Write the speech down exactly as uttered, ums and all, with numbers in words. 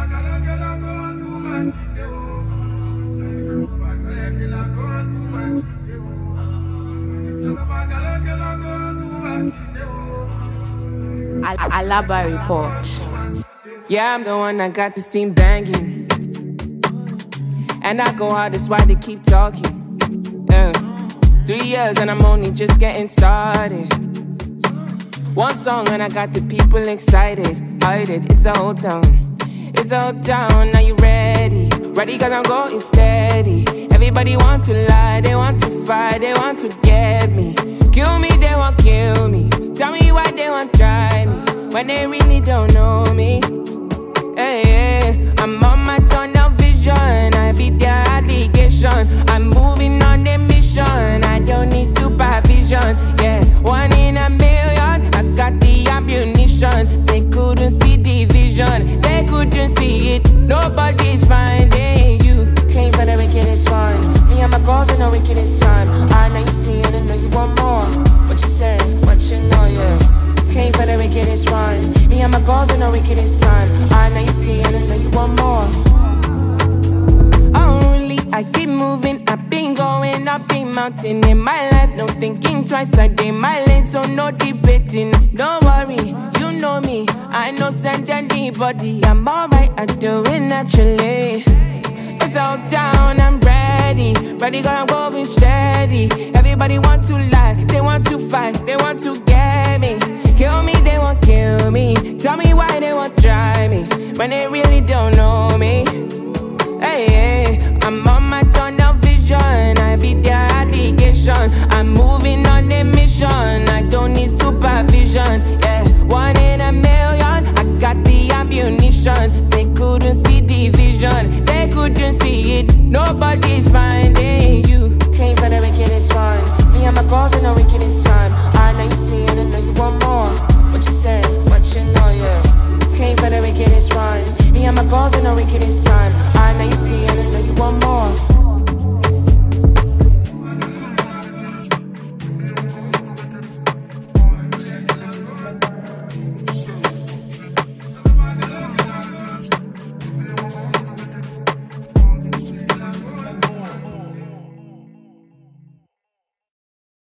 Alaba report. Yeah, I'm the one that got the scene banging, and I go hard, that's why they keep talking. Yeah. Three years and I'm only just getting started. One song and I got the people excited. I did, it's the whole town. It's the whole town, are you ready? Ready cause I'm going steady. Everybody want to lie, they want to fight, they want to get me. Kill me, they won't kill me. Tell me why they won't try me when they really don't know me. Hey, hey. I'm on my tunnel vision, I beat their allegation. I'm moving on the mission, I don't need supervision. Yeah, one in a million, I got the ammunition. They couldn't see the vision, they couldn't see it. Nobody's finding you. Came for the wickedest one. Me and my girls in the wickedest time. I know you see it, I know you want more. What you say, what you know, yeah. Came for the wickedest one. Me and my girls in the wickedest time. I know you see it, I know you want more. Only I keep moving, I've been going up the mountain in my life. No thinking twice, I did my lane, so no debating. Don't worry, you know me. I know send anybody. I'm alright, I do it naturally. It's all down, I'm ready. Ready, cause I'm going steady. Everybody want to lie, they want to fight, they want to get me. Kill me, they won't kill me. Tell me why they won't try me when they really don't know me. Hey, hey, I'm on my tunnel vision, I beat their allegation. I'm moving on the mission, I don't need supervision. Yeah, one in a million, I got the ammunition. They couldn't see the vision, they couldn't see it. Nobody's finding you. Came for the wickedest one. Me and my girls in the wickedest